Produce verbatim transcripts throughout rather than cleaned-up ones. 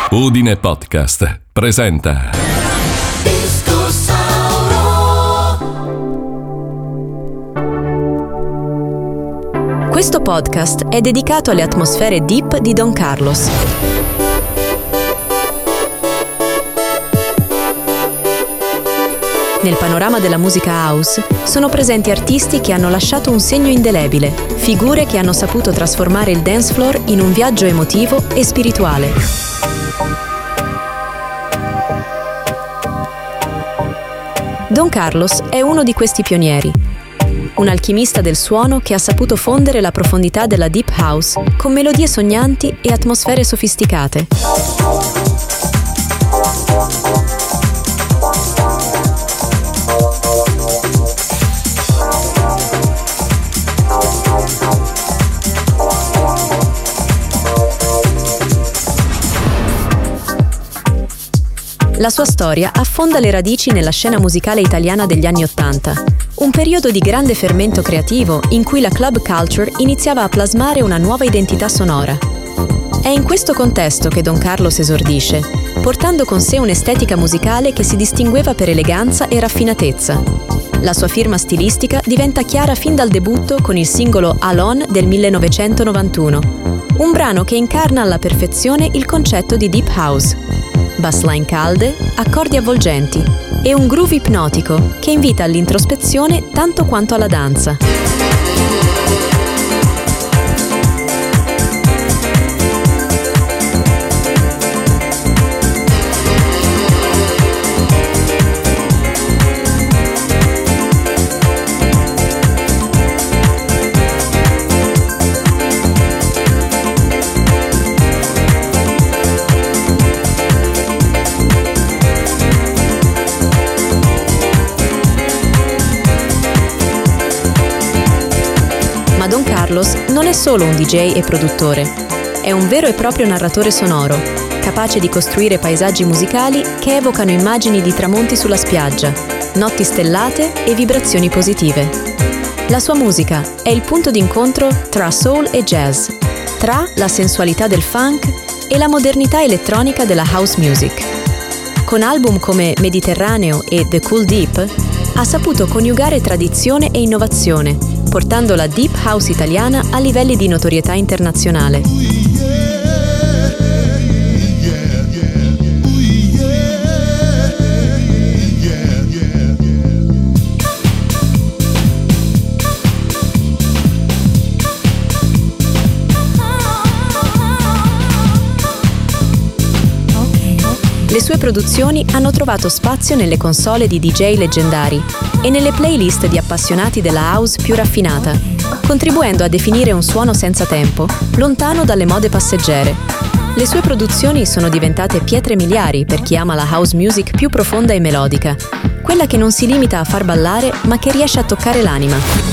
Udine Podcast presenta Questo podcast è dedicato alle atmosfere deep di Don Carlos. Nel panorama della musica house sono presenti artisti che hanno lasciato un segno indelebile, figure che hanno saputo trasformare il dance floor in un viaggio emotivo e spirituale. Don Carlos è uno di questi pionieri, un alchimista del suono che ha saputo fondere la profondità della deep house con melodie sognanti e atmosfere sofisticate. La sua storia affonda le radici nella scena musicale italiana degli anni Ottanta, un periodo di grande fermento creativo in cui la club culture iniziava a plasmare una nuova identità sonora. È in questo contesto che Don Carlos esordisce, portando con sé un'estetica musicale che si distingueva per eleganza e raffinatezza. La sua firma stilistica diventa chiara fin dal debutto con il singolo Alone del millenovecentonovantuno, un brano che incarna alla perfezione il concetto di deep house. Bassline calde, accordi avvolgenti e un groove ipnotico che invita all'introspezione tanto quanto alla danza. Ma Don Carlos non è solo un D J e produttore, è un vero e proprio narratore sonoro, capace di costruire paesaggi musicali che evocano immagini di tramonti sulla spiaggia, notti stellate e vibrazioni positive. La sua musica è il punto d'incontro tra soul e jazz, tra la sensualità del funk e la modernità elettronica della house music. Con album come Mediterraneo e The Cool Deep, ha saputo coniugare tradizione e innovazione, portando la deep house italiana a livelli di notorietà internazionale. Le sue produzioni hanno trovato spazio nelle console di D J leggendari e nelle playlist di appassionati della house più raffinata, contribuendo a definire un suono senza tempo, lontano dalle mode passeggere. Le sue produzioni sono diventate pietre miliari per chi ama la house music più profonda e melodica, quella che non si limita a far ballare ma che riesce a toccare l'anima.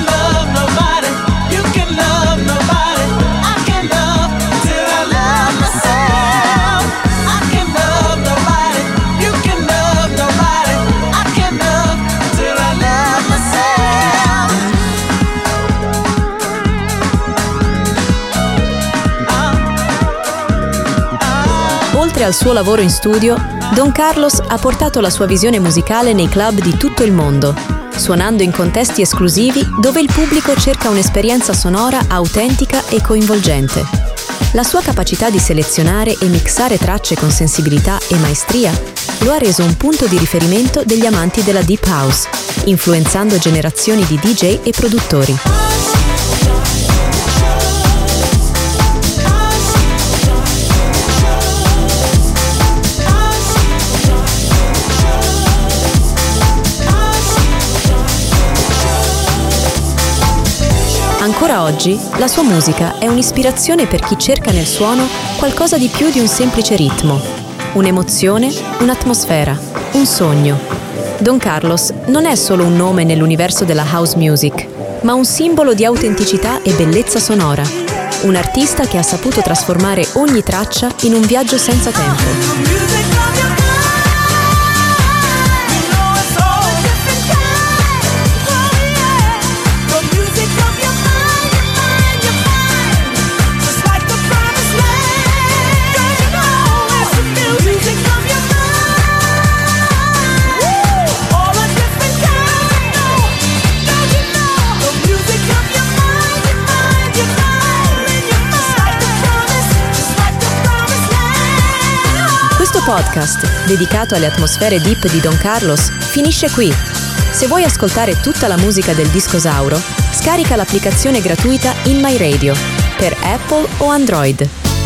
Oltre al suo lavoro in studio, Don Carlos ha portato la sua visione musicale nei club di tutto il mondo, suonando in contesti esclusivi dove il pubblico cerca un'esperienza sonora autentica e coinvolgente. La sua capacità di selezionare e mixare tracce con sensibilità e maestria lo ha reso un punto di riferimento degli amanti della deep house, influenzando generazioni di D J e produttori. Ancora oggi, la sua musica è un'ispirazione per chi cerca nel suono qualcosa di più di un semplice ritmo, un'emozione, un'atmosfera, un sogno. Don Carlos non è solo un nome nell'universo della house music, ma un simbolo di autenticità e bellezza sonora. Un artista che ha saputo trasformare ogni traccia in un viaggio senza tempo. Questo podcast, dedicato alle atmosfere deep di Don Carlos, finisce qui. Se vuoi ascoltare tutta la musica del Discosauro, scarica l'applicazione gratuita In My Radio per Apple o Android.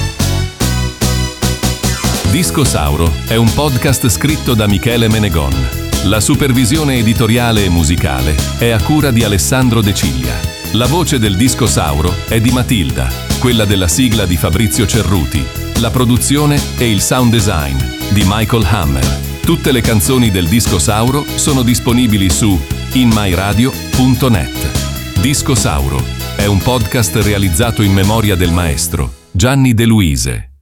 Discosauro è un podcast scritto da Michele Menegon. La supervisione editoriale e musicale è a cura di Alessandro De Ciglia. La voce del Discosauro è di Matilda, quella della sigla di Fabrizio Cerruti, la produzione e il sound design di Michael Hammer. Tutte le canzoni del Discosauro sono disponibili su in my radio punto net. Discosauro è un podcast realizzato in memoria del maestro Gianni De Luise.